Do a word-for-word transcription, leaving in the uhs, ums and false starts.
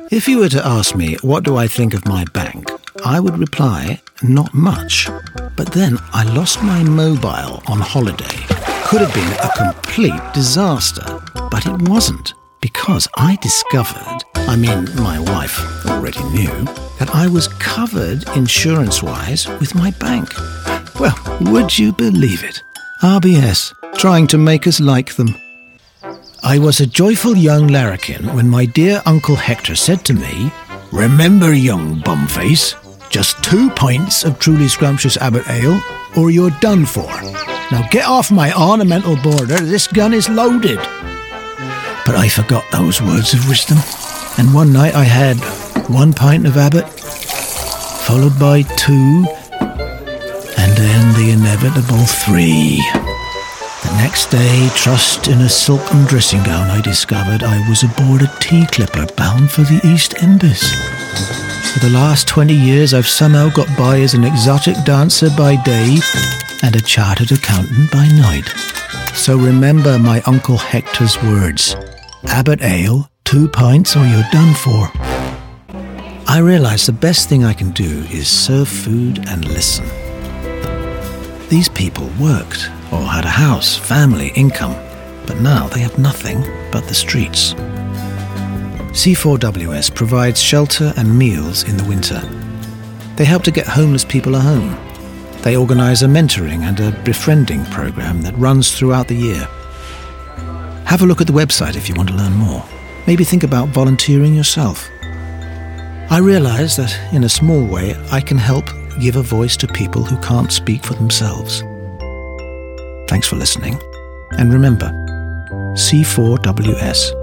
If you were to ask me, what do I think of my bank, I would reply, not much. But then I lost my mobile on holiday. Could have been a complete disaster, but it wasn't, because I discovered, I mean, my wife already knew, that I was covered insurance-wise with my bank. Well, would you believe it? R B S, trying to make us like them. I was a joyful young larrikin when my dear Uncle Hector said to me, "Remember, young bumface, just two pints of truly scrumptious Abbott ale, or you're done for. Now get off my ornamental border, this gun is loaded." But I forgot those words of wisdom, and one night I had one pint of Abbott, followed by two, and then the inevitable three. The next day, trussed in a silken dressing gown, I discovered I was aboard a tea clipper bound for the East Indies. For the last twenty years, I've somehow got by as an exotic dancer by day and a chartered accountant by night. So remember my Uncle Hector's words. Abbott ale, two pints or you're done for. I realise the best thing I can do is serve food and listen. These people worked, or had a house, family, income, but now they have nothing but the streets. C four W S provides shelter and meals in the winter. They help to get homeless people a home. They organise a mentoring and a befriending programme that runs throughout the year. Have a look at the website if you want to learn more. Maybe think about volunteering yourself. I realise that in a small way I can help give a voice to people who can't speak for themselves. Thanks for listening, and remember, C four W S.